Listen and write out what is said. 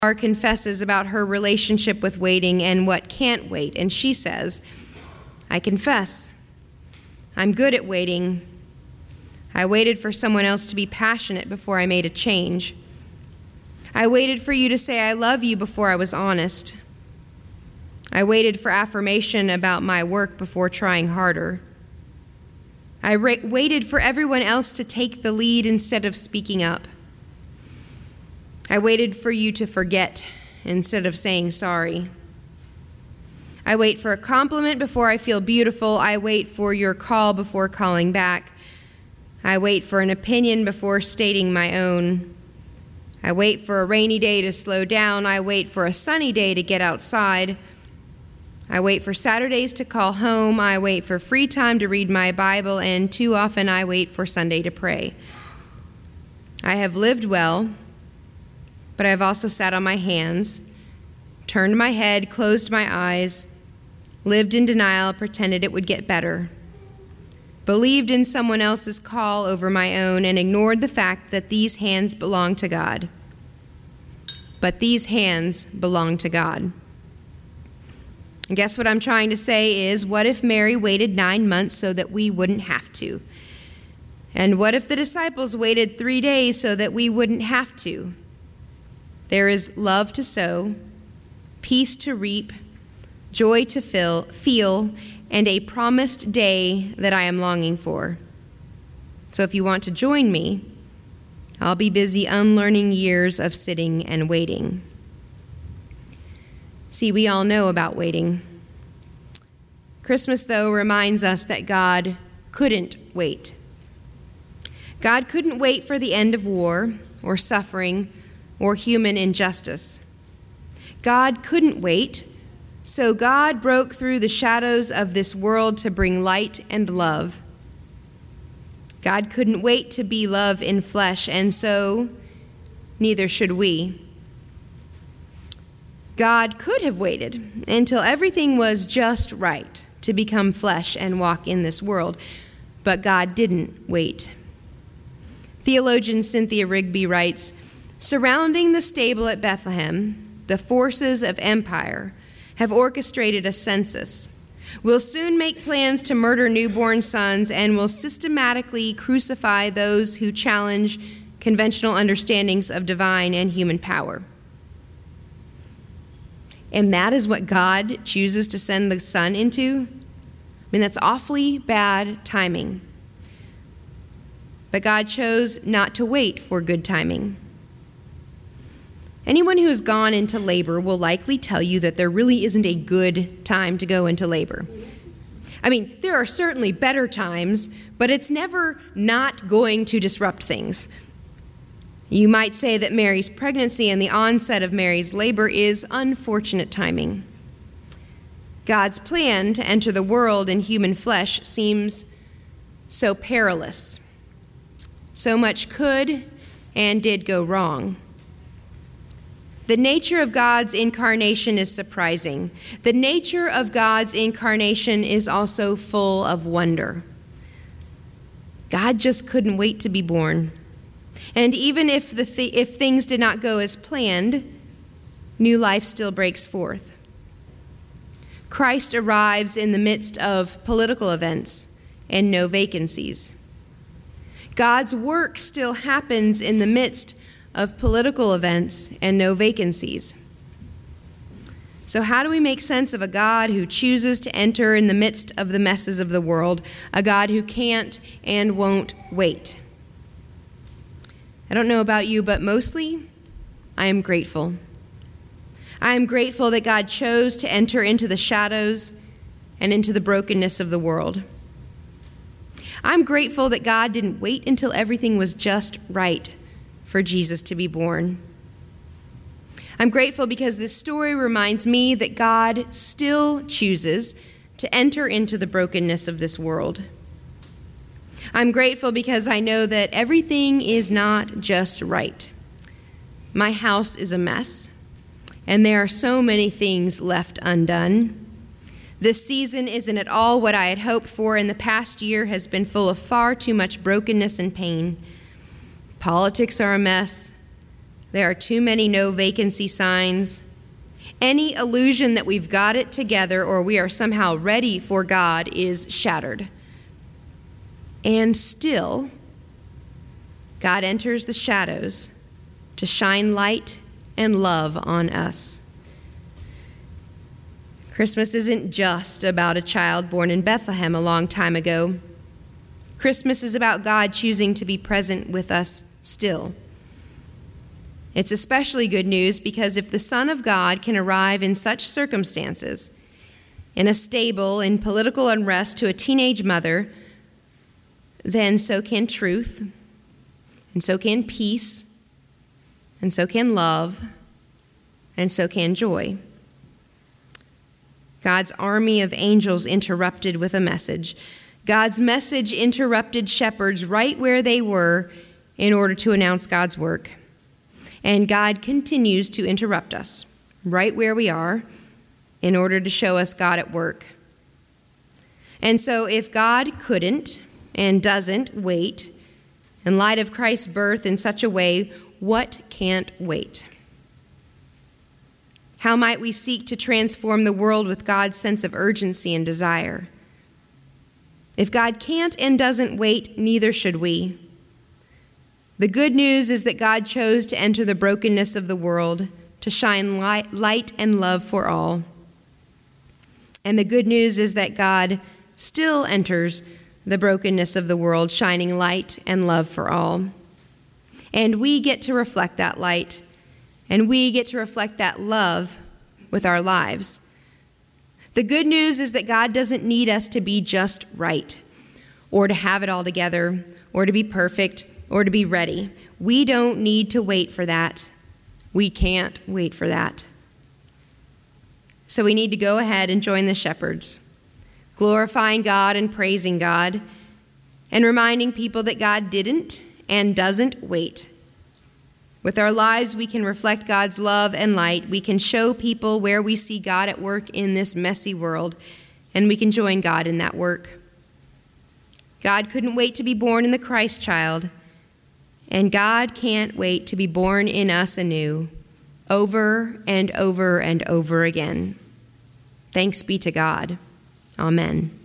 confesses about her relationship with waiting and what can't wait, and she says, "I confess, I'm good at waiting. I waited for someone else to be passionate before I made a change. I waited for you to say I love you before I was honest. I waited for affirmation about my work before trying harder. I waited for everyone else to take the lead instead of speaking up. I waited for you to forget instead of saying sorry. I wait for a compliment before I feel beautiful. I wait for your call before calling back. I wait for an opinion before stating my own. I wait for a rainy day to slow down. I wait for a sunny day to get outside. I wait for Saturdays to call home. I wait for free time to read my Bible, and too often I wait for Sunday to pray. I have lived well, but I have also sat on my hands, turned my head, closed my eyes, lived in denial, pretended it would get better, believed in someone else's call over my own, and ignored the fact that these hands belong to God. But these hands belong to God. And guess what I'm trying to say is, what if Mary waited 9 months so that we wouldn't have to? And what if the disciples waited 3 days so that we wouldn't have to? There is love to sow, peace to reap, joy to feel, and a promised day that I am longing for. So if you want to join me, I'll be busy unlearning years of sitting and waiting. See, we all know about waiting. Christmas, though, reminds us that God couldn't wait. God couldn't wait for the end of war or suffering or human injustice. God couldn't wait, so God broke through the shadows of this world to bring light and love. God couldn't wait to be love in flesh, and so neither should we. God could have waited until everything was just right to become flesh and walk in this world, but God didn't wait. Theologian Cynthia Rigby writes, "Surrounding the stable at Bethlehem, the forces of empire have orchestrated a census, will soon make plans to murder newborn sons, and will systematically crucify those who challenge conventional understandings of divine and human power." And that is what God chooses to send the Son into? I mean, that's awfully bad timing. But God chose not to wait for good timing. Anyone who has gone into labor will likely tell you that there really isn't a good time to go into labor. I mean, there are certainly better times, but it's never not going to disrupt things. You might say that Mary's pregnancy and the onset of Mary's labor is unfortunate timing. God's plan to enter the world in human flesh seems so perilous. So much could and did go wrong. The nature of God's incarnation is surprising. The nature of God's incarnation is also full of wonder. God just couldn't wait to be born. And even if things did not go as planned, new life still breaks forth. Christ arrives in the midst of political events and no vacancies. God's work still happens in the midst of political events and no vacancies. So how do we make sense of a God who chooses to enter in the midst of the messes of the world, a God who can't and won't wait? I don't know about you, but mostly I am grateful. I am grateful that God chose to enter into the shadows and into the brokenness of the world. I'm grateful that God didn't wait until everything was just right for Jesus to be born. I'm grateful because this story reminds me that God still chooses to enter into the brokenness of this world. I'm grateful because I know that everything is not just right. My house is a mess, and there are so many things left undone. This season isn't at all what I had hoped for, and the past year has been full of far too much brokenness and pain. Politics are a mess. There are too many no vacancy signs. Any illusion that we've got it together or we are somehow ready for God is shattered. And still, God enters the shadows to shine light and love on us. Christmas isn't just about a child born in Bethlehem a long time ago. Christmas is about God choosing to be present with us still. It's especially good news because if the Son of God can arrive in such circumstances, in a stable, in political unrest to a teenage mother, then so can truth, and so can peace, and so can love, and so can joy. God's army of angels interrupted with a message. God's message interrupted shepherds right where they were in order to announce God's work. And God continues to interrupt us right where we are in order to show us God at work. And so if God couldn't and doesn't wait, in light of Christ's birth in such a way, what can't wait? How might we seek to transform the world with God's sense of urgency and desire? If God can't and doesn't wait, neither should we. The good news is that God chose to enter the brokenness of the world to shine light and love for all. And the good news is that God still enters the brokenness of the world, shining light and love for all. And we get to reflect that light, and we get to reflect that love with our lives. The good news is that God doesn't need us to be just right, or to have it all together, or to be perfect, or to be ready. We don't need to wait for that. We can't wait for that. So we need to go ahead and join the shepherds, glorifying God and praising God, and reminding people that God didn't and doesn't wait. With our lives, we can reflect God's love and light. We can show people where we see God at work in this messy world, and we can join God in that work. God couldn't wait to be born in the Christ child, and God can't wait to be born in us anew, over and over and over again. Thanks be to God. Amen.